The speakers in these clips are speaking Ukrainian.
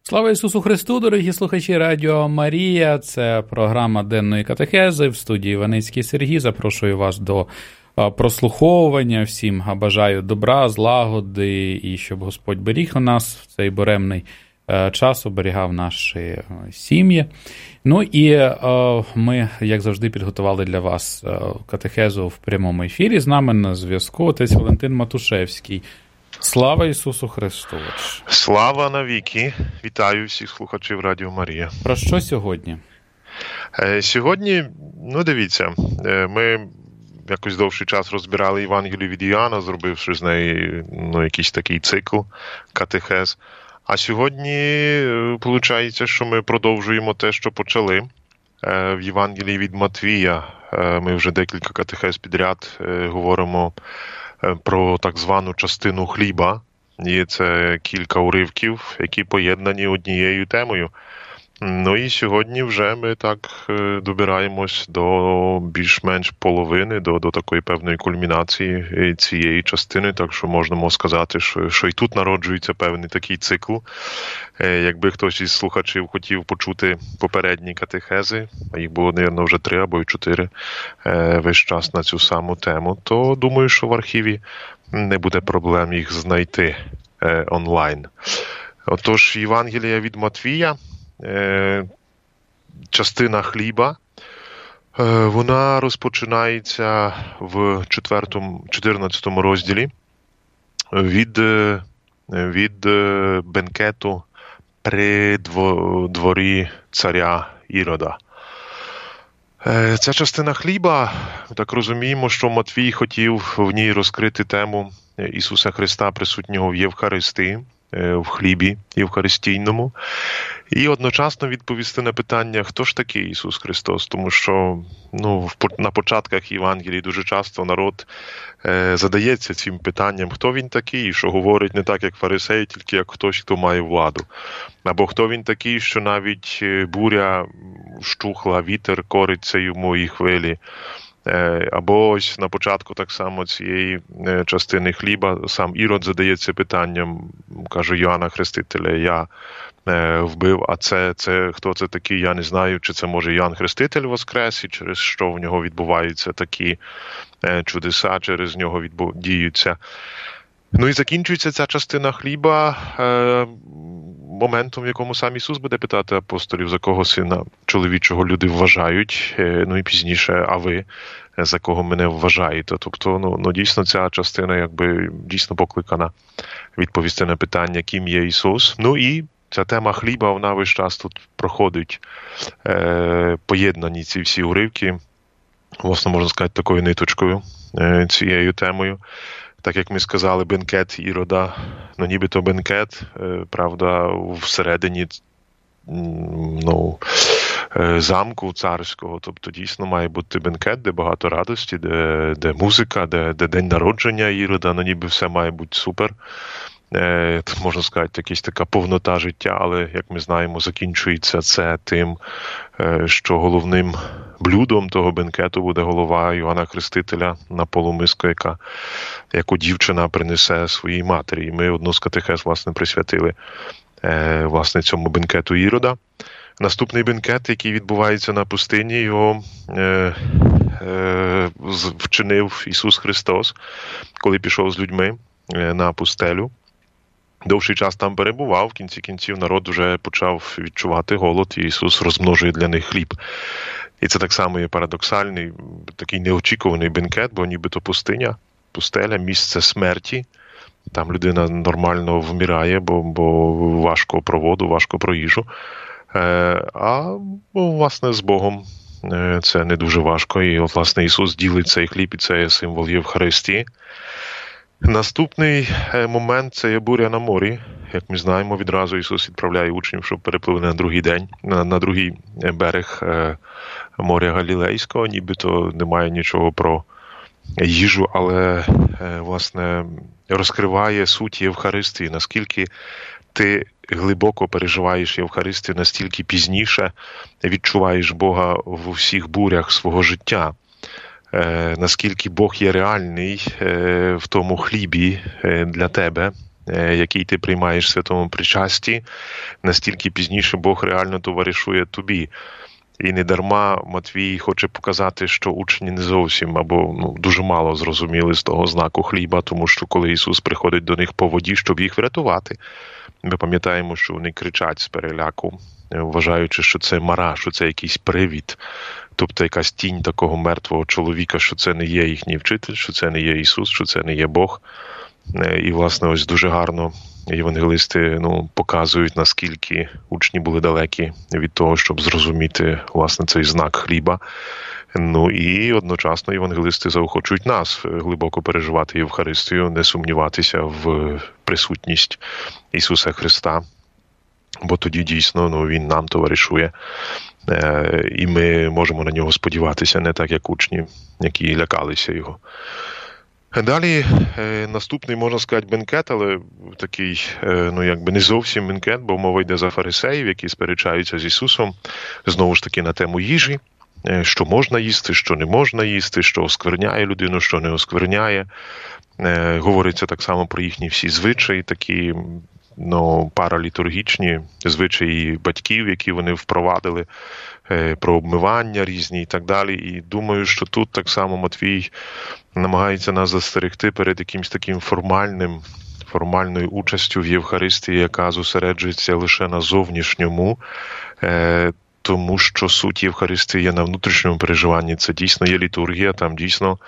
Слава Ісусу Христу, дорогі слухачі Радіо Марія. Це програма денної катехези. В студії Іваницький Сергій. Запрошую вас до прослуховування. Всім бажаю добра, злагоди і щоб Господь беріг у нас в цей буремний час, оберігав наші сім'ї. Ну і ми, як завжди, підготували для вас катехезу в прямому ефірі. З нами на зв'язку отець Валентин Матушевський. Слава Ісусу Христу! Слава навіки! Вітаю всіх слухачів Радіо Марія. Про що сьогодні? Сьогодні, дивіться, ми якось довший час розбирали Євангелію від Іоанна, зробивши з неї якийсь такий цикл, катехез. А сьогодні, виходить, що ми продовжуємо те, що почали. В Євангелії від Матвія ми вже декілька катехез підряд говоримо про так звану частину хліба. І це кілька уривків, які поєднані однією темою. Ну і сьогодні вже ми так добираємось до більш-менш половини, до такої певної кульмінації цієї частини, так що можемо сказати, що і тут народжується певний такий цикл. Якби хтось із слухачів хотів почути попередні катехези, а їх було, мабуть, вже 3 або 4 весь час на цю саму тему, то думаю, що в архіві не буде проблем їх знайти онлайн. Отож, Євангелія від Матвія, частина хліба, вона розпочинається в 14 розділі від бенкету при дворі царя Ірода. Ця частина хліба, так розуміємо, що Матвій хотів в ній розкрити тему Ісуса Христа, присутнього в Євхаристії, в хлібі євхаристійному, і одночасно відповісти на питання, хто ж такий Ісус Христос, тому що на початках Євангелії дуже часто народ задається цим питанням, хто він такий, що говорить не так, як фарисеї, тільки як хтось, хто має владу. Або хто він такий, що навіть буря щухла, вітер кориться йому і хвилі. Або ось на початку так само цієї частини хліба сам Ірод задається питанням, каже Йоанна Хрестителя, я вбив, а це хто це такий, я не знаю, чи це може Йоанн Хреститель воскрес, і через що в нього відбуваються такі чудеса, через нього діються. Ну і закінчується ця частина хліба моментом, в якому сам Ісус буде питати апостолів, за кого сина чоловічого люди вважають, ну і пізніше, а ви за кого мене вважаєте. Тобто, дійсно ця частина дійсно покликана відповісти на питання, ким є Ісус. Ну і ця тема хліба, вона весь час тут проходить, поєднані ці всі уривки, власне, можна сказати, такою ниточкою, цією темою. Так як ми сказали, бенкет Ірода, нібито бенкет, правда, всередині замку царського. Тобто дійсно має бути бенкет, де багато радості, де музика, де день народження Ірода, ніби все має бути супер. Можна сказати, якась така повнота життя, але, як ми знаємо, закінчується це тим, що головним блюдом того бенкету буде голова Йоанна Хрестителя на полумиску, яку дівчина принесе своїй матері. І ми одну з катехез, власне, присвятили цьому бенкету Ірода. Наступний бенкет, який відбувається на пустині, його вчинив Ісус Христос, коли пішов з людьми на пустелю. Довший час там перебував, в кінці кінців народ вже почав відчувати голод, і Ісус розмножує для них хліб. І це так само є парадоксальний, такий неочікуваний бенкет, бо нібито пустеля, місце смерті. Там людина нормально вмирає, бо важко про воду, важко про їжу. А, власне, з Богом це не дуже важко. І, власне, Ісус ділить цей хліб, і це є символ Євхаристії. Наступний момент – це є буря на морі. Як ми знаємо, відразу Ісус відправляє учнів, щоб перепливли на другий берег моря Галілейського. Нібито немає нічого про їжу, але, власне, розкриває суть Євхаристії. Наскільки ти глибоко переживаєш Євхаристію, настільки пізніше відчуваєш Бога в усіх бурях свого життя. Наскільки Бог є реальний в тому хлібі для тебе, який ти приймаєш в святому причасті, настільки пізніше Бог реально товаришує тобі. І не дарма Матвій хоче показати, що учні не зовсім або дуже мало зрозуміли з того знаку хліба, тому що коли Ісус приходить до них по воді, щоб їх врятувати, ми пам'ятаємо, що вони кричать з переляку, вважаючи, що це мара, що це якийсь привід, тобто якась тінь такого мертвого чоловіка, що це не є їхній вчитель, що це не є Ісус, що це не є Бог. І, власне, ось дуже гарно євангелисти показують, наскільки учні були далекі від того, щоб зрозуміти, власне, цей знак хліба. І одночасно євангелисти заохочують нас глибоко переживати Євхаристію, не сумніватися в присутність Ісуса Христа, бо тоді дійсно Він нам товаришує, і ми можемо на нього сподіватися, не так, як учні, які лякалися його. Далі наступний, можна сказати, бенкет, але такий, якби не зовсім бенкет, бо мова йде за фарисеїв, які сперечаються з Ісусом, знову ж таки, на тему їжі, що можна їсти, що не можна їсти, що оскверняє людину, що не оскверняє. Говориться так само про їхні всі звичаї, такі, паралітургічні звичаї батьків, які вони впровадили, про обмивання різні і так далі. І думаю, що тут так само Матвій намагається нас застерегти перед якимось таким формальною участю в Євхаристії, яка зосереджується лише на зовнішньому, тому що суть Євхаристії є на внутрішньому переживанні. Це дійсно є літургія, там дійсно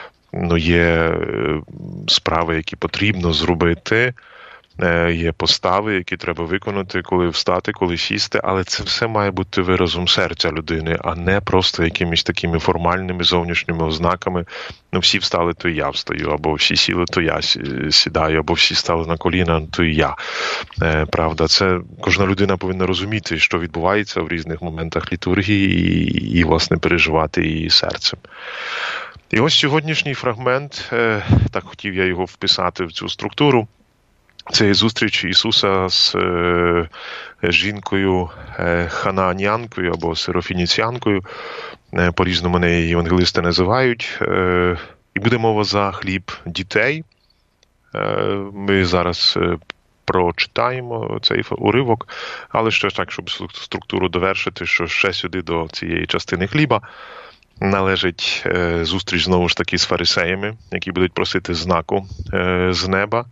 є справи, які потрібно зробити, є постави, які треба виконати, коли встати, коли сісти, але це все має бути виразом серця людини, а не просто якимись такими формальними зовнішніми ознаками. Всі встали, то і я встаю, або всі сіли, то я сідаю, або всі стали на коліна, то і я. Правда, це кожна людина повинна розуміти, що відбувається в різних моментах літургії і власне, переживати її серцем. І ось сьогоднішній фрагмент, так хотів я його вписати в цю структуру, це зустріч Ісуса з жінкою ханаанянкою або сирофініціянкою, по-різному неї євангелисти називають. І буде мова за хліб дітей. Ми зараз прочитаємо цей уривок, але ще так, щоб структуру довершити, що ще сюди до цієї частини хліба належить зустріч знову ж таки з фарисеями, які будуть просити знаку з неба.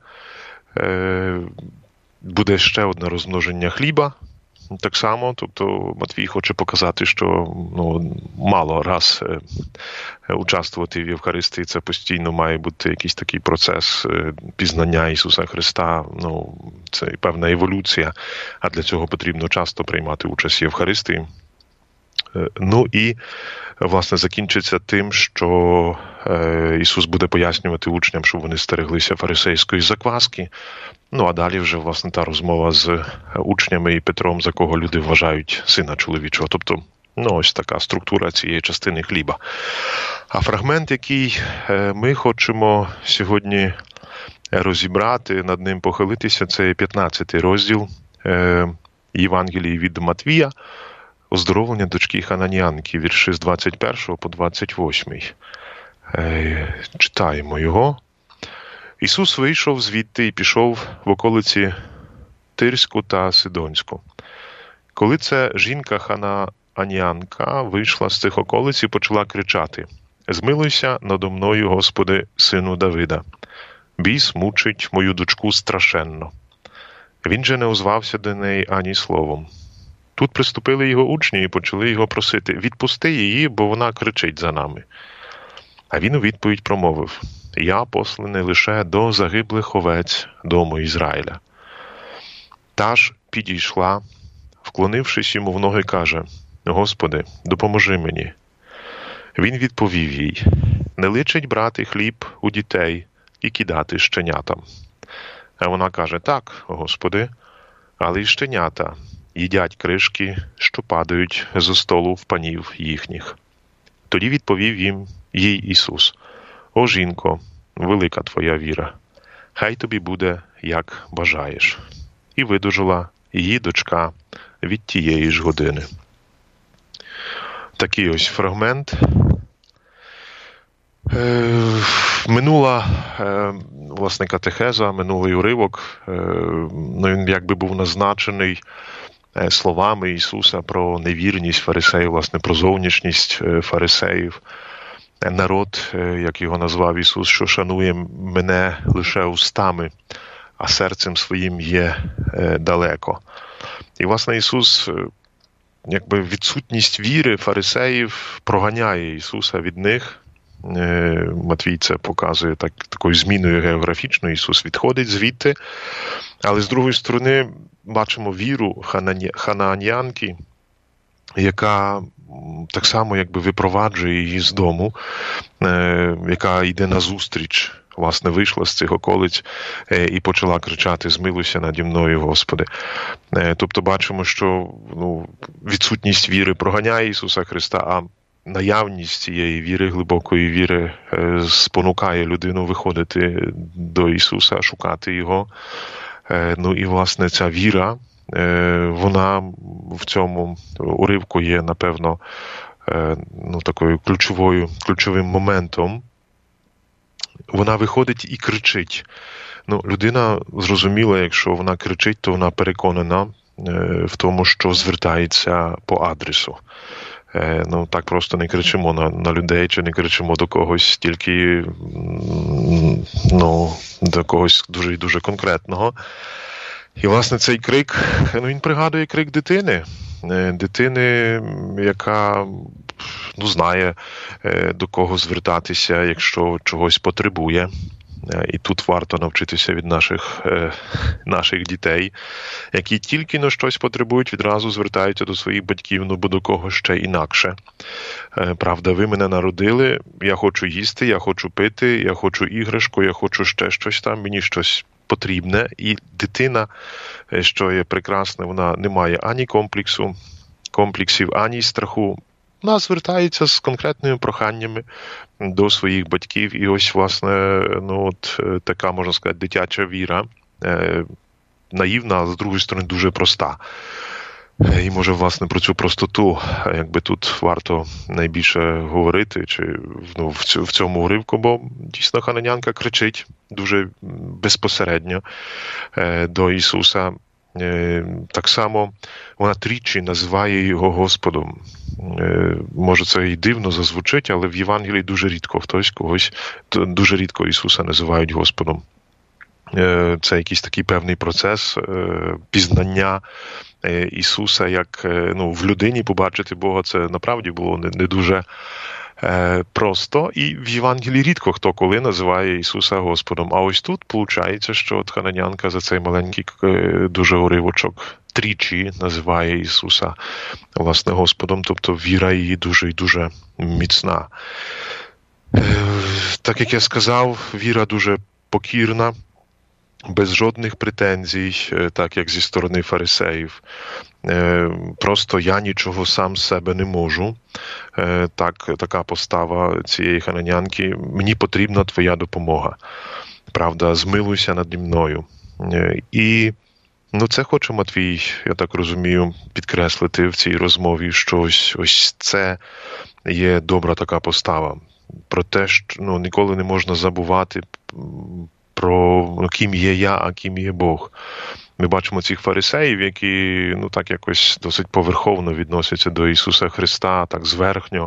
Буде ще одне розмноження хліба, так само, тобто Матвій хоче показати, що мало раз участвувати в Євхаристії, це постійно має бути якийсь такий процес пізнання Ісуса Христа, це певна еволюція, а для цього потрібно часто приймати участь в Євхаристії. І, власне, закінчиться тим, що Ісус буде пояснювати учням, щоб вони стереглися фарисейської закваски. А далі вже, власне, та розмова з учнями і Петром, за кого люди вважають Сина Чоловічого. Тобто, ось така структура цієї частини хліба. А фрагмент, який ми хочемо сьогодні розібрати, над ним похилитися, це 15-й розділ Євангелії від Матвія, оздоровлення дочки Хананянки, вірші з 21 по 28. Читаємо його. Ісус вийшов звідти і пішов в околиці Тирську та Сидонську. Коли ця жінка Хананянка вийшла з цих околиць і почала кричати: «Змилуйся надо мною, Господи, сину Давида! Біс мучить мою дочку страшенно». Він же не озвався до неї ані словом. Тут приступили його учні і почали його просити: «Відпусти її, бо вона кричить за нами». А він у відповідь промовив: «Я посланий лише до загиблих овець дому Ізраїля». Та ж підійшла, вклонившись йому в ноги, каже: «Господи, допоможи мені». Він відповів їй: «Не личить брати хліб у дітей і кидати щенятам». А вона каже: «Так, Господи, але й щенята їдять кришки, що падають зо столу в панів їхніх». Тоді відповів їй Ісус: «О, жінко, велика твоя віра, хай тобі буде, як бажаєш». І видужала її дочка від тієї ж години. Такий ось фрагмент. Минула, власне, катехеза, минулий уривок, він якби був назначений словами Ісуса про невірність фарисеїв, власне, про зовнішність фарисеїв. Народ, як його назвав Ісус, що шанує мене лише устами, а серцем своїм є далеко. І, власне, Ісус, якби відсутність віри фарисеїв проганяє Ісуса від них. Матвій це показує такою зміною географічною. Ісус відходить звідти. Але з другої сторони бачимо віру ханаанянки, яка так само якби випроваджує її з дому, яка йде назустріч, власне, вийшла з цих околиць і почала кричати: «Змилуйся наді мною, Господи». Тобто бачимо, що відсутність віри проганяє Ісуса Христа, а наявність цієї віри, глибокої віри, спонукає людину виходити до Ісуса, шукати Його. І, власне, ця віра, вона в цьому уривку є, напевно, такою ключовим моментом. Вона виходить і кричить. Людина зрозуміла, якщо вона кричить, то вона переконана в тому, що звертається по адресу. Так просто не кричимо на людей, чи не кричимо до когось тільки до когось дуже і дуже конкретного. І, власне, цей крик, він пригадує крик дитини, яка знає, до кого звертатися, якщо чогось потребує. І тут варто навчитися від наших дітей, які тільки на щось потребують, відразу звертаються до своїх батьків, бо до кого ще інакше. Правда, ви мене народили, я хочу їсти, я хочу пити, я хочу іграшку, я хочу ще щось там, мені щось потрібне. І дитина, що є прекрасне, вона не має ані комплексів, ані страху. Вона звертається з конкретними проханнями до своїх батьків. І ось, власне, така, можна сказати, дитяча віра, наївна, але, з другої сторони, дуже проста. І, може, власне, про цю простоту, якби тут варто найбільше говорити, чи в цьому уривку, бо дійсно хананянка кричить дуже безпосередньо до Ісуса. Так само вона тричі називає його Господом. Може, це і дивно зазвучить, але в Євангелії дуже рідко дуже рідко Ісуса називають Господом. Це якийсь такий певний процес пізнання Ісуса, як в людині побачити Бога, це направді було не дуже просто. І в Євангелії рідко хто коли називає Ісуса Господом. А ось тут виходить, що хананянка за цей маленький дуже уривочок тричі називає Ісуса, власне, Господом. Тобто віра її дуже і дуже міцна. Так як я сказав, віра дуже покірна, без жодних претензій, так як зі сторони фарисеїв. Просто я нічого сам з себе не можу. Така постава цієї хананянки. Мені потрібна твоя допомога. Правда, змилуйся наді мною. І це хоче Матвій, я так розумію, підкреслити в цій розмові, що ось це є добра така постава. Про те, що ніколи не можна забувати про ким є я, а ким є Бог. Ми бачимо цих фарисеїв, які так якось досить поверховно відносяться до Ісуса Христа, так зверхньо,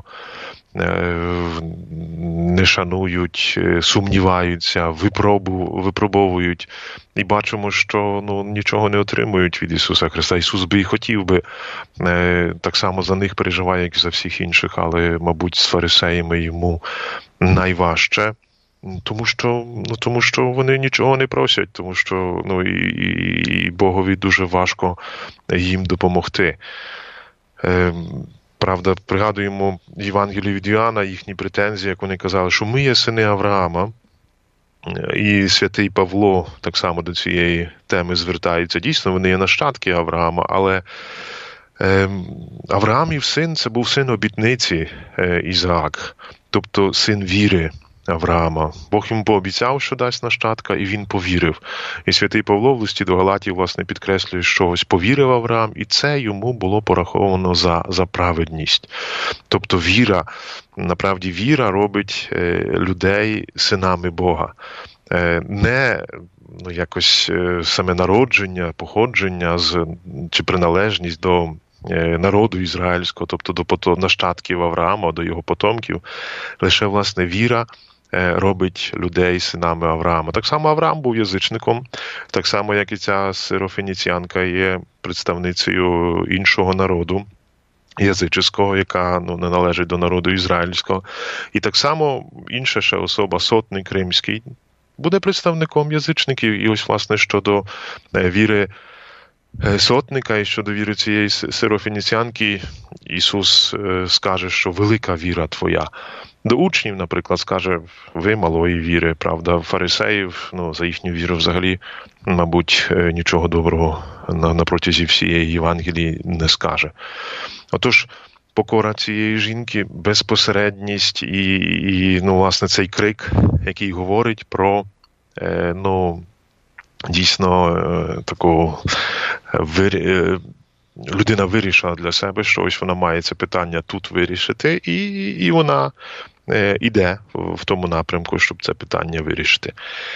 не шанують, сумніваються, випробовують. І бачимо, що нічого не отримують від Ісуса Христа. Ісус би і хотів би, так само за них переживає, як і за всіх інших, але, мабуть, з фарисеями йому найважче. Тому що вони нічого не просять, тому що і Богові дуже важко їм допомогти. Правда, пригадуємо Євангелію від Іоанна, їхні претензії, як вони казали, що ми є сини Авраама, і святий Павло так само до цієї теми звертається. Дійсно, вони є нащадки Авраама, але Авраамів син – це був син обітниці Ізаак, тобто син віри. Авраама. Бог йому пообіцяв, що дасть нащадка, і він повірив. І святий Павло в листі до Галатів, власне, підкреслює, що ось повірив Авраам, і це йому було пораховано за праведність. Тобто віра, направді віра робить людей синами Бога. Не якось саме народження, походження чи приналежність до народу ізраїльського, тобто до нащадків Авраама, до його потомків, лише, власне, віра робить людей синами Авраама. Так само Авраам був язичником, так само, як і ця сирофеніціянка є представницею іншого народу, язичського, яка не належить до народу ізраїльського. І так само інша ще особа, сотник римський, буде представником язичників. І ось, власне, щодо віри сотника і щодо віри цієї сирофеніціянки, Ісус скаже, що велика віра твоя. До учнів, наприклад, скаже, ви малої віри, правда, фарисеїв, за їхню віру взагалі, мабуть, нічого доброго на протязі всієї Євангелії не скаже. Отож, покора цієї жінки, безпосередність і власне, цей крик, який говорить про, дійсно, таку людина вирішила для себе, що ось вона має це питання тут вирішити, і вона іде в тому напрямку, щоб це питання вирішити.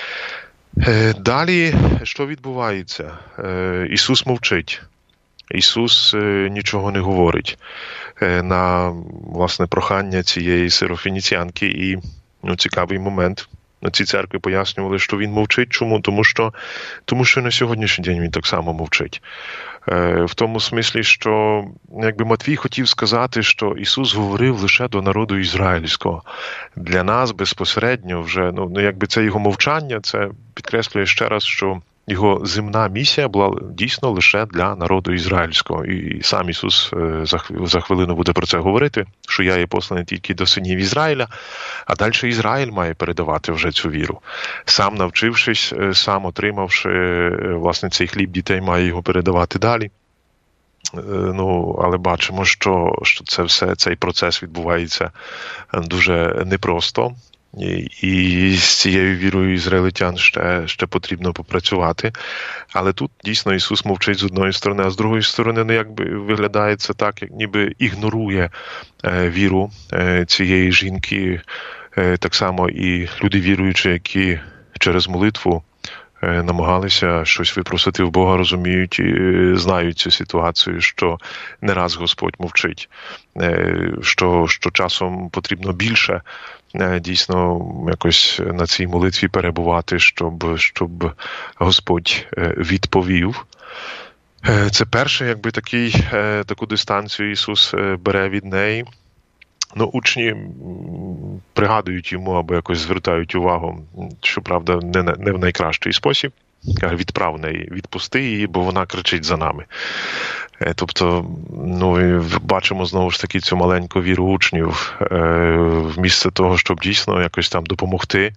Далі, що відбувається? Ісус мовчить. Ісус нічого не говорить на, власне, прохання цієї сирофеніціянки. І цікавий момент. На цій церкві пояснювали, що він мовчить. Чому? Тому що на сьогоднішній день він так само мовчить. В тому смислі, що якби Матвій хотів сказати, що Ісус говорив лише до народу ізраїльського. Для нас безпосередньо вже, якби це його мовчання, це підкреслює ще раз, що його земна місія була дійсно лише для народу ізраїльського. І сам Ісус за хвилину буде про це говорити, що я є посланий тільки до синів Ізраїля, а далі Ізраїль має передавати вже цю віру. Сам навчившись, сам отримавши, власне, цей хліб дітей, має його передавати далі. Але бачимо, що це все, цей процес відбувається дуже непросто. І з цією вірою ізраїлитян ще потрібно попрацювати. Але тут дійсно Ісус мовчить з одної сторони, а з другої сторони, якби виглядає це так, як ніби ігнорує віру цієї жінки. Так само і люди віруючі, які через молитву намагалися щось випросити в Бога, розуміють і знають цю ситуацію, що не раз Господь мовчить, що часом потрібно більше дійсно якось на цій молитві перебувати, щоб Господь відповів. Це перше, якби таку дистанцію Ісус бере від неї. Учні пригадують йому або якось звертають увагу, щоправда, не в найкращий спосіб. Відправ неї, відпусти її, бо вона кричить за нами. Тобто, бачимо знову ж таки цю маленьку віру учнів, вмісто того, щоб дійсно якось там допомогти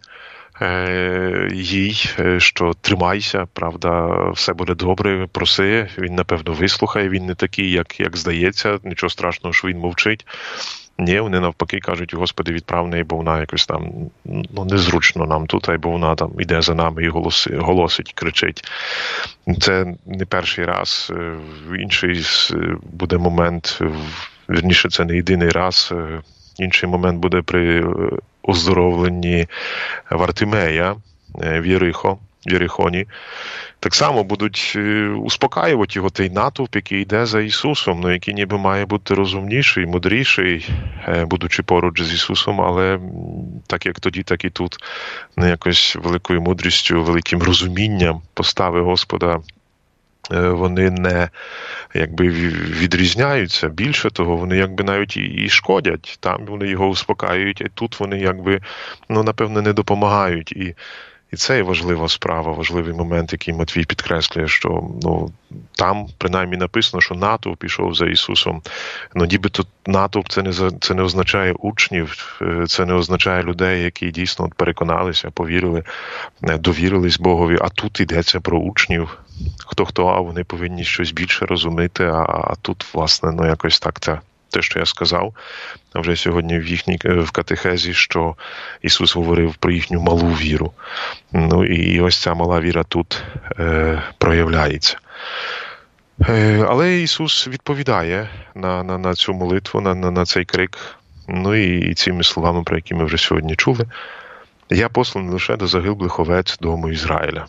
їй, що тримайся, правда, все буде добре, проси, він, напевно, вислухає, він не такий, як здається, нічого страшного, що він мовчить. Ні, вони навпаки кажуть, Господи, відправ неї, бо вона якось там, незручно нам тут, бо вона там іде за нами і голосить, кричить. Це не перший раз, інший буде момент, вірніше, це не єдиний раз, інший момент буде при оздоровленні Вартимея в Єрихоні. Так само будуть успокаювати його той натовп, який йде за Ісусом, який ніби має бути розумніший, мудріший, будучи поруч з Ісусом, але так як тоді, так і тут, якось великою мудрістю, великим розумінням постави Господа вони не якби відрізняються. Більше того, вони якби навіть і шкодять. Там вони його успокаюють, а тут вони якби, напевно, не допомагають. І це є важлива справа, важливий момент, який Матвій підкреслює, що там принаймні написано, що натовп пішов за Ісусом. Нібито натовп це не означає учнів, це не означає людей, які дійсно переконалися, повірили, довірились Богові. А тут йдеться про учнів. Хто, а вони повинні щось більше розуміти, а тут, власне, якось так те, що я сказав вже сьогодні в катехезі, що Ісус говорив про їхню малу віру. Ну і ось ця мала віра тут проявляється. Але Ісус відповідає на цю молитву, на цей крик, ну і цими словами, про які ми вже сьогодні чули. «Я посланий лише до загиблих овець дому Ізраїля».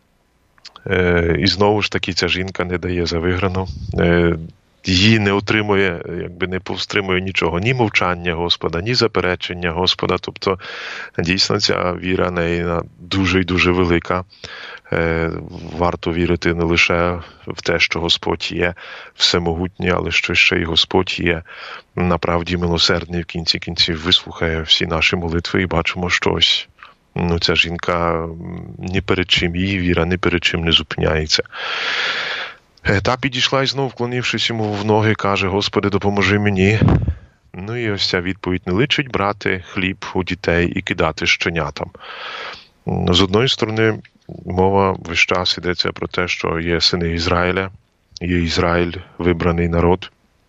І знову ж таки ця жінка не дає за виграну, її не утримує, якби не повстримує нічого, ні мовчання Господа, ні заперечення Господа. Тобто, дійсно, ця віра неї дуже і дуже велика. Варто вірити не лише в те, що Господь є всемогутній, але що ще й Господь є направді милосердний, в кінці кінців вислухає всі наші молитви, і бачимо, що ось ця жінка ні перед чим, її віра ні перед чим не зупиняється. Та підійшла і знов, вклонившись йому в ноги, каже: «Господи, допоможи мені». Ну і ось ця відповідь: «Не личить брати хліб у дітей і кидати щенятам». З одної сторони, мова весь час йдеться про те, що є сини Ізраїля, є Ізраїль, вибраний народ.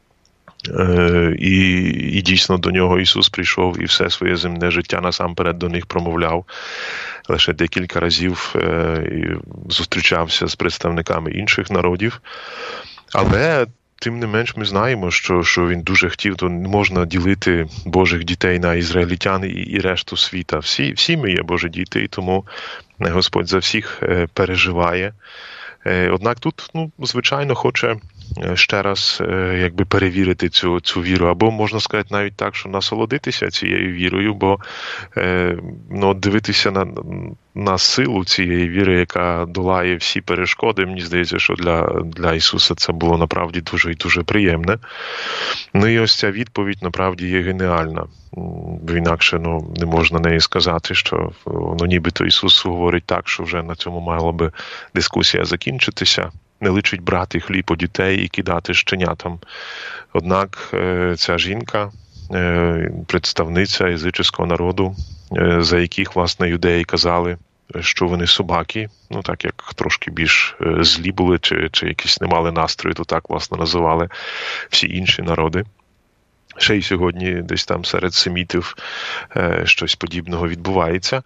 І дійсно до нього Ісус прийшов і все своє земне життя насамперед до них промовляв. Лише декілька разів зустрічався з представниками інших народів. Але тим не менш ми знаємо, що він дуже хотів, то не можна ділити Божих дітей на ізраїльтян і решту світа. Всі ми є Божі діти, і тому Господь за всіх переживає. Однак тут, звичайно, хоче ще раз якби перевірити цю віру, або, можна сказати, навіть так, що насолодитися цією вірою, бо дивитися на силу цієї віри, яка долає всі перешкоди, мені здається, що для Ісуса це було направді дуже і дуже приємне. Ну і ось ця відповідь направді є геніальна. Бо інакше не можна неї сказати, що нібито Ісус говорить так, що вже на цьому мала би дискусія закінчитися. Не личить брати хліб у дітей і кидати щенятам. Однак ця жінка, представниця язичницького народу, за яких, власне, юдеї казали, що вони собаки, так як трошки більш злі були, чи якісь не мали настрою, то так, власне, називали всі інші народи. Ще й сьогодні десь там серед семітів щось подібного відбувається.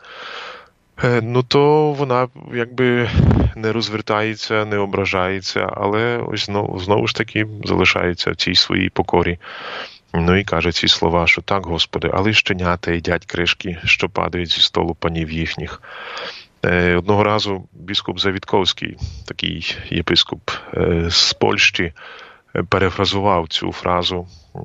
То вона якби не розвертається, не ображається, але ось знову ж таки залишається в цій своїй покорі. І каже ці слова, що так, Господи, але щенята їдять кришки, що падають зі столу панів їхніх. Одного разу біскуп Завітковський, такий єпископ з Польщі, перефразував цю фразу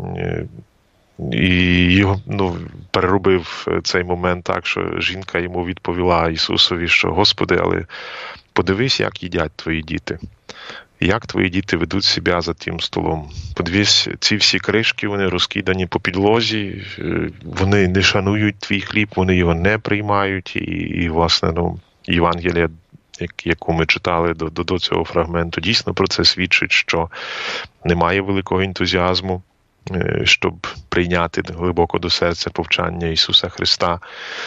і його переробив цей момент так, що жінка йому відповіла Ісусові, що: «Господи, але подивись, як їдять твої діти. Як твої діти ведуть себе за тим столом. Подивись, ці всі кришки, вони розкидані по підлозі, вони не шанують твій хліб, вони його не приймають». І власне, Євангелія, яку ми читали до цього фрагменту, дійсно про це свідчить, що немає великого ентузіазму, щоб прийняти глибоко до серця повчання Ісуса Христа.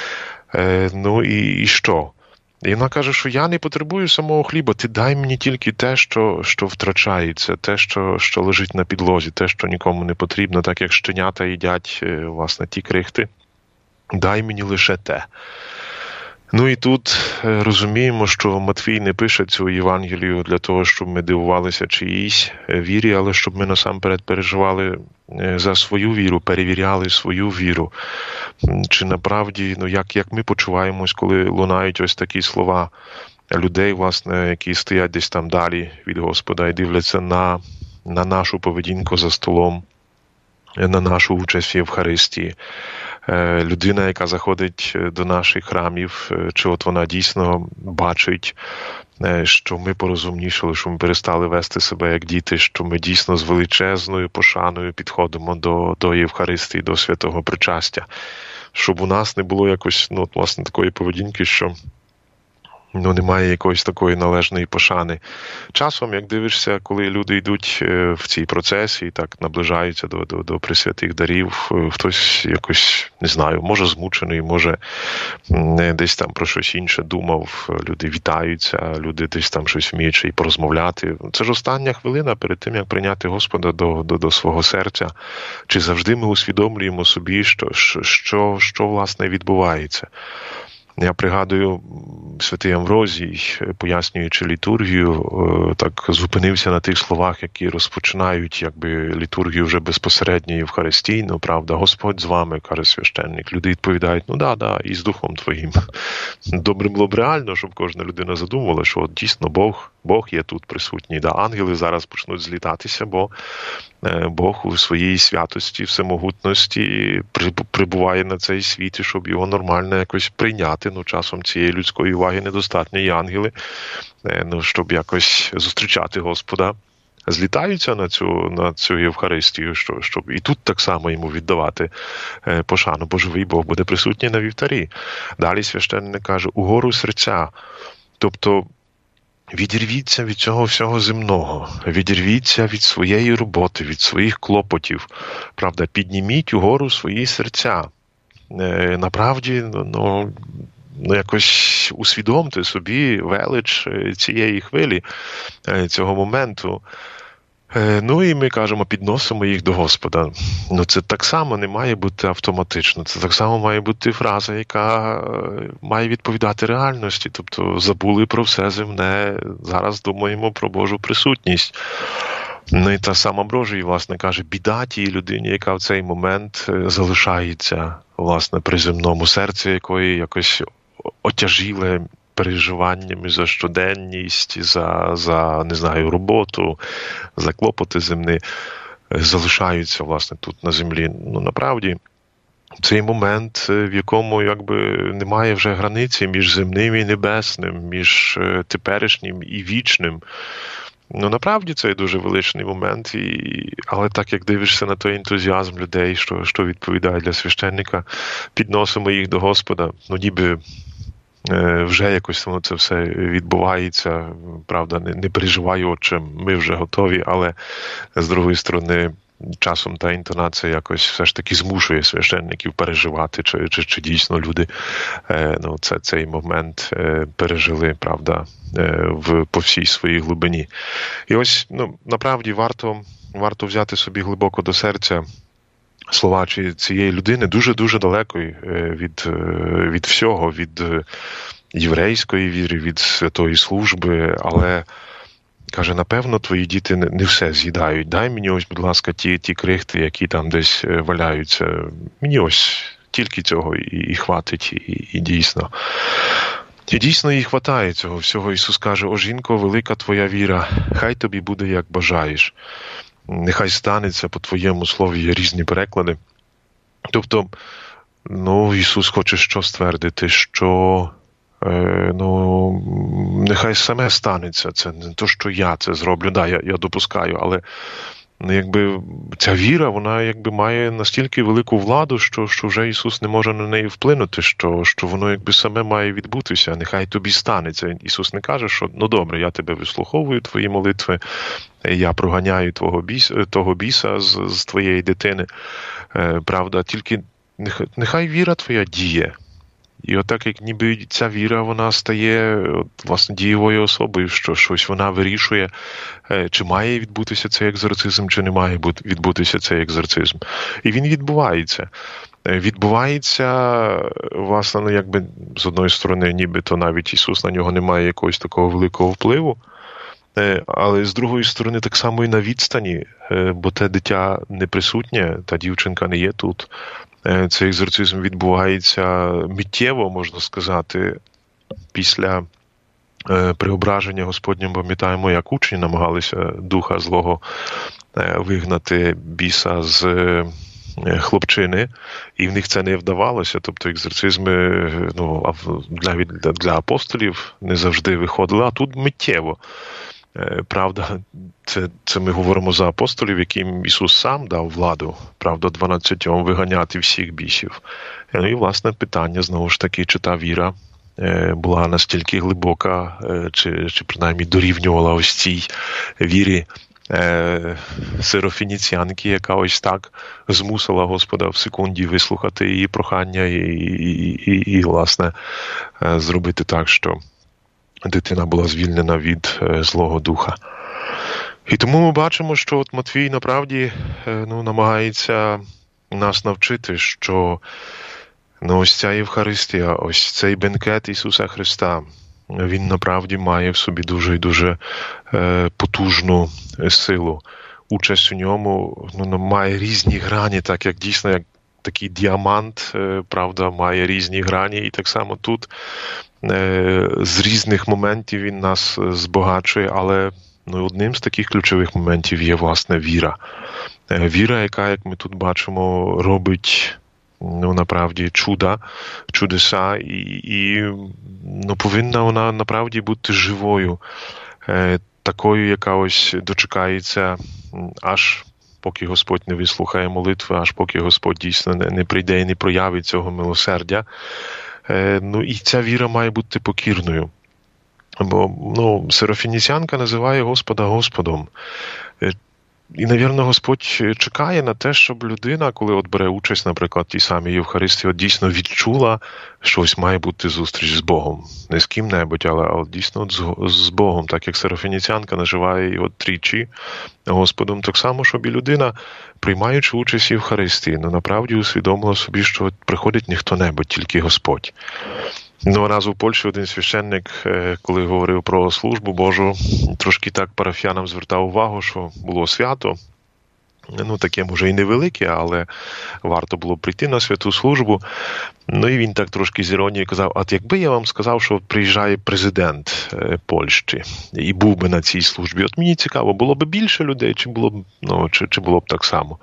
І що? І вона каже, що я не потребую самого хліба, ти дай мені тільки те, що втрачається, те, що лежить на підлозі, те, що нікому не потрібно, так як щенята їдять, власне, ті крихти. Дай мені лише те. І тут розуміємо, що Матвій не пише цю Євангелію для того, щоб ми дивувалися чиїсь вірі, але щоб ми насамперед переживали за свою віру, перевіряли свою віру. Чи направді, як ми почуваємось, коли лунають ось такі слова людей, власне, які стоять десь там далі від Господа і дивляться на нашу поведінку за столом, на нашу участь в Євхаристії. Людина, яка заходить до наших храмів, чи от вона дійсно бачить, що ми порозумнішали, що ми перестали вести себе як діти, що ми дійсно з величезною пошаною підходимо до Євхаристії, до святого причастя. Щоб у нас не було якось, власне, такої поведінки, що немає якоїсь такої належної пошани. Часом, як дивишся, коли люди йдуть в цій процесі і так наближаються до пресвятих дарів, хтось якось, не знаю, може змучений, може десь там про щось інше думав, люди вітаються, люди десь там щось вміють ще й порозмовляти. Це ж остання хвилина перед тим, як прийняти Господа до свого серця. Чи завжди ми усвідомлюємо собі, що власне відбувається? Я пригадую, святий Амвросій, пояснюючи літургію, так зупинився на тих словах, які розпочинають якби літургію вже безпосередньо євхаристійно, правда, Господь з вами, каже священник. Люди відповідають, да, і з Духом Твоїм. Добре було б реально, щоб кожна людина задумувала, що от, дійсно Бог є тут присутній. Да, ангели зараз почнуть злітатися, бо Бог у своїй святості, всемогутності прибуває на цей світ, і щоб його нормально якось прийняти. Часом цієї людської уваги недостатньо, і ангели, щоб якось зустрічати Господа, злітаються на цю Євхаристію, щоб і тут так само йому віддавати пошану, бо живий Бог буде присутній на вівтарі. Далі священник каже, угору серця, тобто відірвіться від цього всього земного, відірвіться від своєї роботи, від своїх клопотів, правда, підніміть угору свої серця. Направді, якось усвідомте собі велич цієї хвилі, цього моменту. І ми кажемо, підносимо їх до Господа. Це так само не має бути автоматично. Це так само має бути фраза, яка має відповідати реальності. Тобто забули про все земне, зараз думаємо про Божу присутність. І та сама Амвросій, власне, каже, біда тій людині, яка в цей момент залишається, власне, при земному серці, якої якось отяжіле переживаннями за щоденність, за не знаю, роботу, за клопоти земні, залишаються, власне, тут на землі. Направді, цей момент, в якому якби немає вже границі між земним і небесним, між теперішнім і вічним. Направді це дуже величний момент, але так як дивишся на той ентузіазм людей, що відповідає для священника, підносимо їх до Господа, ніби вже якось воно це все відбувається, правда, не переживай, отче, ми вже готові, але з другої сторони, часом та інтонація якось все ж таки змушує священників переживати, чи дійсно люди цей момент пережили, правда, по всій своїй глибині. І ось, направді, варто взяти собі глибоко до серця слова цієї людини, дуже-дуже далекої від всього, від єврейської віри, від святої служби, але каже, напевно, твої діти не все з'їдають. Дай мені ось, будь ласка, ті крихти, які там десь валяються. Мені ось тільки цього і хватить, і дійсно. І дійсно їй хватає цього всього. Ісус каже, о жінко, велика твоя віра, хай тобі буде, як бажаєш. Нехай станеться по твоєму слові, є різні переклади. Тобто, Ісус хоче що ствердити, що нехай саме станеться. Це не то, що я це зроблю. Я допускаю, але якби ця віра, вона якби має настільки велику владу, що вже Ісус не може на неї вплинути, що воно якби саме має відбутися. Нехай тобі станеться. Ісус не каже, що добре, я тебе вислуховую, твої молитви, я проганяю того біса з твоєї дитини. Правда, тільки нехай віра твоя діє. І отак, як ніби ця віра, вона стає, власне, дієвою особою, що щось вона вирішує, чи має відбутися цей екзорцизм, чи не має відбутися цей екзорцизм. І він відбувається. Відбувається, власне, якби з одної сторони, нібито навіть Ісус на нього не має якогось такого великого впливу, але з другої сторони так само і на відстані, бо те дитя не присутнє, та дівчинка не є тут. Цей екзорцизм відбувається миттєво, можна сказати, після преображення Господнього. Пам'ятаємо, як учні намагалися духа злого вигнати, біса з хлопчини, і в них це не вдавалося. Тобто екзорцизми для апостолів не завжди виходили, а тут миттєво. Правда, це ми говоримо за апостолів, яким Ісус сам дав владу, правда, 12 виганяти всіх бісів. І, власне, питання, знову ж таки, чи та віра, була настільки глибока, чи принаймні дорівнювала ось цій вірі сирофініціянки, яка ось так змусила Господа в секунді вислухати її прохання і власне, зробити так, що дитина була звільнена від Злого Духа. І тому ми бачимо, що от Матвій направді намагається нас навчити, що ось ця Євхаристія, ось цей бенкет Ісуса Христа, він направді має в собі дуже і дуже потужну силу. Участь у ньому має різні грані, так як дійсно, як такий діамант, правда, має різні грані. І так само тут з різних моментів він нас збагачує, але одним з таких ключових моментів є, власне, віра. Віра, яка, як ми тут бачимо, робить направді чудеса, і повинна вона направді бути живою, такою, яка ось дочекається, аж поки Господь не вислухає молитви, аж поки Господь дійсно не прийде і не проявить цього милосердя. І ця віра має бути покірною. Бо сирофініціянка називає Господа Господом. І, навірно, Господь чекає на те, щоб людина, коли от бере участь, наприклад, в тій самій Євхаристії, дійсно відчула, що ось має бути зустріч з Богом. Не з ким-небудь, але дійсно з Богом. Так як сирофініціянка називає його тричі Господом, так само, щоб і людина, приймаючи участь в Євхаристії, направді усвідомила собі, що приходить не хто-небудь, тільки Господь. Раз у Польщі один священник, коли говорив про службу Божу, трошки так парафіянам звертав увагу, що було свято, таке, може, і невелике, але варто було прийти на святу службу. І він так трошки з іронією казав, от якби я вам сказав, що приїжджає президент Польщі і був би на цій службі, от мені цікаво, було б більше людей, чи було б так само?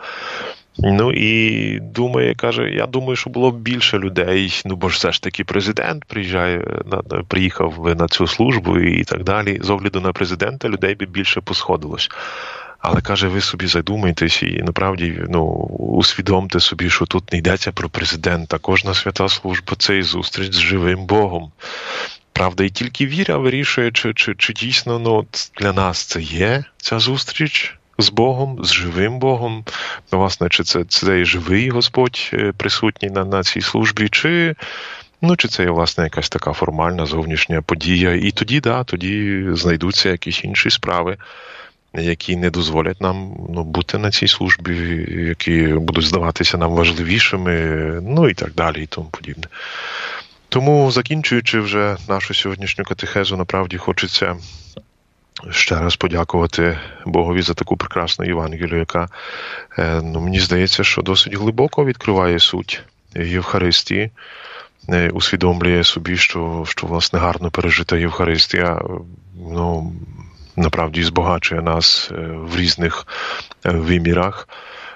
І каже, я думаю, що було б більше людей, бо ж все ж таки президент приїхав би на цю службу і так далі. З огляду на президента людей би більше посходилось. Але, каже, ви собі задумайтесь і, направді, усвідомте собі, що тут не йдеться про президента. Кожна свята служба – це і зустріч з живим Богом. Правда, і тільки віра вирішує, чи дійсно для нас це є ця зустріч з Богом, з живим Богом. Власне, чи це і живий Господь присутній на цій службі, чи це є, власне, якась така формальна зовнішня подія. І тоді знайдуться якісь інші справи, які не дозволять нам бути на цій службі, які будуть здаватися нам важливішими, і так далі, і тому подібне. Тому, закінчуючи вже нашу сьогоднішню катехезу, направді хочеться ще раз подякувати Богові за таку прекрасну Євангелію, яка, мені здається, що досить глибоко відкриває суть Євхаристії, усвідомлює собі, що власне, гарно пережита Євхаристія, направді збагачує нас в різних вимірах.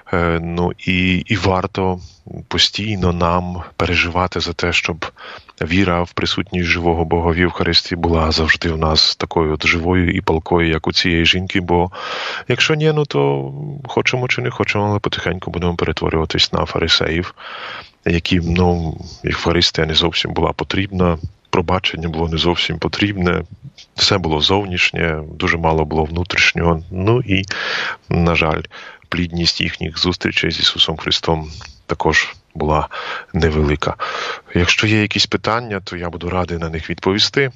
І варто постійно нам переживати за те, щоб віра в присутність живого Бога в Євхаристії була завжди в нас такою от живою і палкою, як у цієї жінки, бо якщо ні, то хочемо чи не хочемо, але потихеньку будемо перетворюватись на фарисеїв, яким, Євхаристія не зовсім була потрібна, пробачення було не зовсім потрібне, все було зовнішнє, дуже мало було внутрішнього, і, на жаль, плідність їхніх зустрічей з Ісусом Христом також була невелика. Якщо є якісь питання, то я буду радий на них відповісти.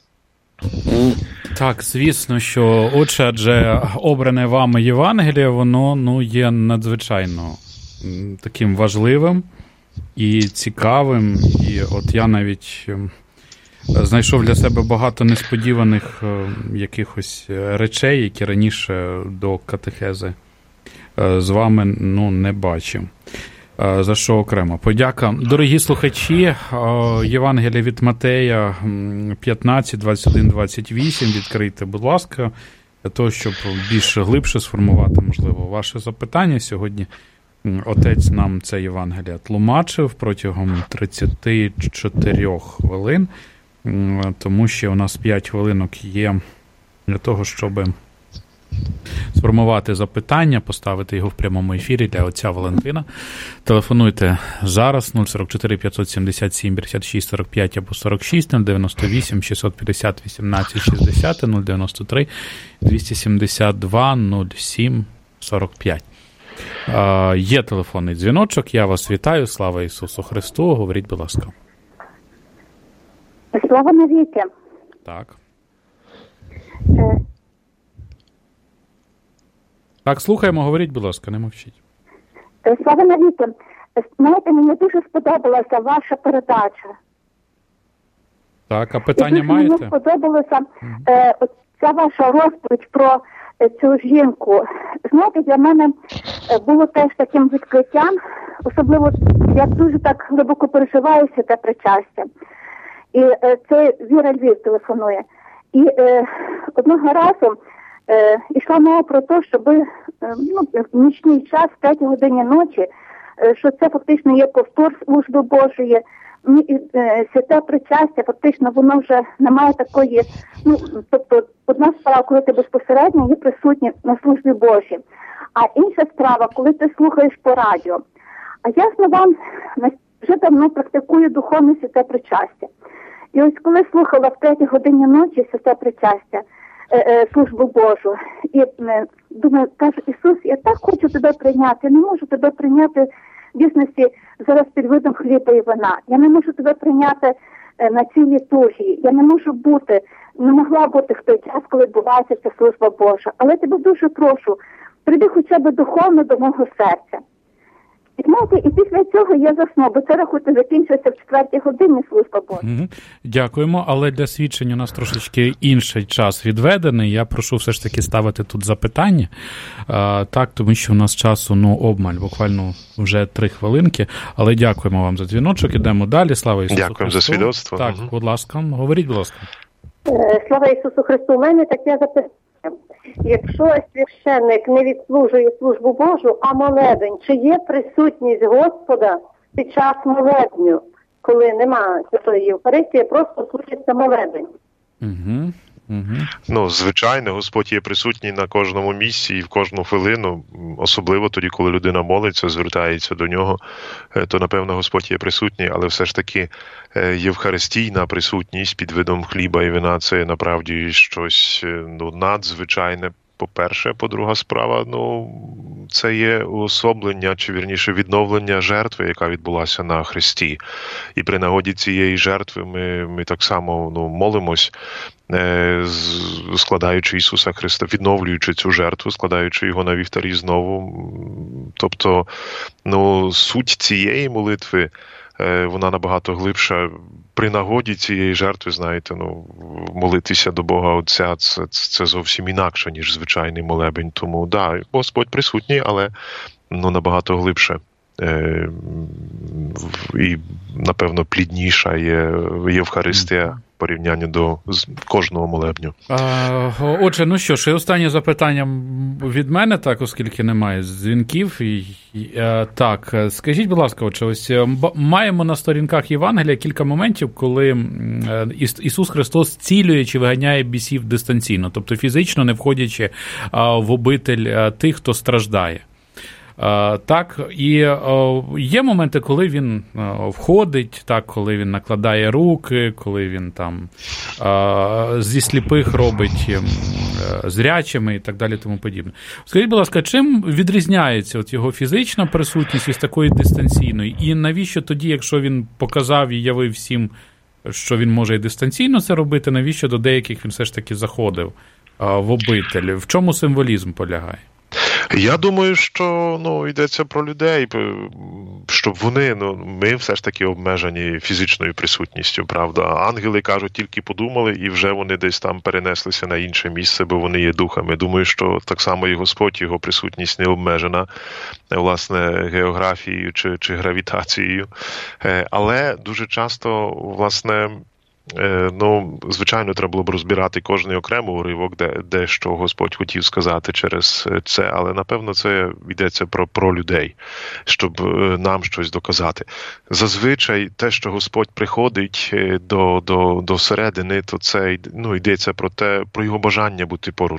Так, звісно, що, отже, адже обране вами Євангеліє, воно є надзвичайно таким важливим і цікавим. І от я навіть знайшов для себе багато несподіваних якихось речей, які раніше до катехези з вами не бачив. За що окремо подяка. Дорогі слухачі, Євангелія від Матея 15, 21, 28 відкрийте, будь ласка, для того, щоб більш глибше сформувати, можливо, ваше запитання. Сьогодні отець нам це Євангелія тлумачив протягом 34 хвилин, тому що у нас 5 хвилинок є для того, щоб сформувати запитання, поставити його в прямому ефірі для отця Валентина. Телефонуйте зараз 044 577 56 45 або 46, 098 650 18 60, 093 272 07 45. Є телефонний дзвіночок, я вас вітаю, слава Ісусу Христу, говоріть, будь ласка. Слава навіки. Так. Так, слухаємо, говоріть, будь ласка, не мовчіть. Слава навіки. Знаєте, мені дуже сподобалася ваша передача. Так, а питання маєте? Мені сподобалася ця ваша розповідь про цю жінку. Знаєте, для мене було теж таким відкриттям, особливо я дуже так глибоко переживаю святе причастя. І це Віра Львів телефонує. І одного разу йшла мова про те, щоб в нічний час, в 5 годині ночі, що це фактично є повтор служби Божої. Святе причастя, фактично, воно вже не має такої, тобто одна справа, коли ти безпосередньо є присутній на службі Божій, а інша справа, коли ти слухаєш по радіо. А я вам вже давно практикую духовне святе причастя. І ось коли слухала в 3 годині ночі святе причастя, службу Божу, і думаю, кажу, Ісус, я так хочу тебе прийняти, я не можу тебе прийняти в дійсності зараз під видом хліба і вина. Я не можу тебе прийняти на цій літургії. Я не могла бути в той час, коли відбувається ця служба Божа. Але тебе дуже прошу, прийди хоча б духовно до мого серця. І знаєте, і після цього я заснув, бо це, рахуйте, закінчилося в 4 годині служба Божа. Дякуємо, але для свідчень у нас трошечки інший час відведений. Я прошу все ж таки ставити тут запитання, так, тому що у нас часу, обмаль, буквально вже 3 хвилинки, але дякуємо вам за дзвіночок, ідемо далі, слава Ісусу Христу. Дякуємо за свідоцтво. Так, будь ласка, говоріть, будь ласка. Слава Ісусу Христу, у мене таке запитання. Якщо священник не відслужує службу Божу, а молебень, чи є присутність Господа під час молебню, коли немає Святої Євхаристії, просто служиться молебень? Звичайно, Господь є присутній на кожному місці і в кожну хвилину, особливо тоді, коли людина молиться, звертається до нього, то, напевно, Господь є присутній, але все ж таки євхаристійна присутність під видом хліба і вина – це, направді, щось надзвичайне, по-перше. По-друга справа, це є уособлення, чи, вірніше, відновлення жертви, яка відбулася на Христі. І при нагоді цієї жертви ми так само молимось, складаючи Ісуса Христа, відновлюючи цю жертву, складаючи його на вівтарі знову. Тобто, суть цієї молитви, вона набагато глибша. При нагоді цієї жертви, знаєте, молитися до Бога Отця, це зовсім інакше, ніж звичайний молебень. Тому, Господь присутній, але набагато глибше. І, напевно, плідніша є Євхаристія в порівнянні до кожного молебню. Отже, що ж, і останнє запитання від мене, так, оскільки немає дзвінків. Так, скажіть, будь ласка, ось маємо на сторінках Євангелія кілька моментів, коли Ісус Христос зцілює чи виганяє бісів дистанційно, тобто фізично не входячи в обитель тих, хто страждає. Так, і є моменти, коли він входить, так, коли він накладає руки, коли він там зі сліпих робить зрячими і так далі, тому подібне. Скажіть, будь ласка, чим відрізняється його фізична присутність із такої дистанційної? І навіщо тоді, якщо він показав і явив всім, що він може і дистанційно це робити, навіщо до деяких він все ж таки заходив в обитель? В чому символізм полягає? Я думаю, що йдеться про людей, щоб ми все ж таки обмежені фізичною присутністю, правда. Ангели, кажуть, тільки подумали, і вже вони десь там перенеслися на інше місце, бо вони є духами. Думаю, що так само і Господь, його присутність не обмежена, власне, географією чи гравітацією. Але дуже часто, власне, звичайно, треба було б розбирати кожний окремий уривок, де що Господь хотів сказати через це, але, напевно, це йдеться про людей, щоб нам щось доказати. Зазвичай те, що Господь приходить до середини, то це йдеться про його бажання бути поруч.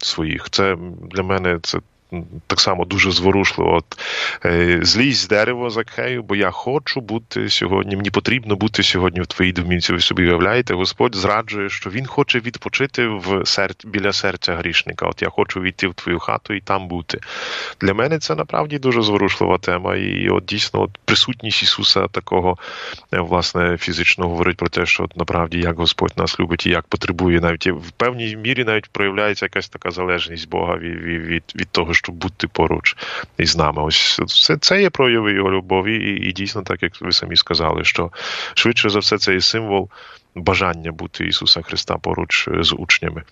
своїх. Це для мене це так само дуже зворушливо. От, злізь з дерева, Закхею, бо я хочу бути сьогодні, мені потрібно бути сьогодні в твоїй домівці. Ви собі уявляєте, Господь зраджує, що Він хоче відпочити біля серця грішника. От я хочу війти в твою хату і там бути. Для мене це направді дуже зворушлива тема. І от дійсно от присутність Ісуса такого, власне, фізично говорить про те, що от, направді як Господь нас любить і як потребує. Навіть в певній мірі навіть проявляється якась така залежність Бога від того, щоб бути поруч із нами. Ось це є прояви його любові, і дійсно, так як ви самі сказали, що швидше за все це є символ бажання бути Ісуса Христа поруч з учнями.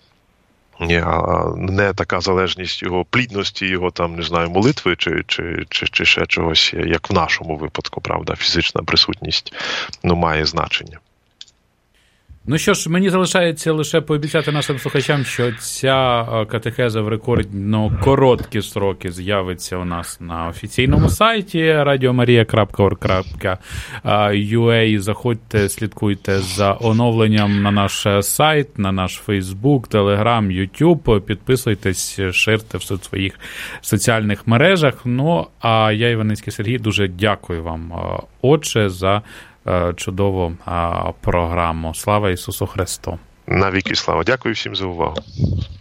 Не така залежність його плідності, його там, не знаю, молитви чи ще чогось, як в нашому випадку, правда, фізична присутність, має значення. Ну що ж, мені залишається лише пообіцяти нашим слухачам, що ця катехеза в рекордно короткі строки з'явиться у нас на офіційному сайті radiomaria.org.ua. Заходьте, слідкуйте за оновленням на наш сайт, на наш Facebook, Telegram, YouTube. Підписуйтесь, ширте в своїх соціальних мережах. Ну, а я, Іваницький Сергій, дуже дякую вам, отче, за чудову програму. Слава Ісусу Христу! Навіки слава! Дякую всім за увагу!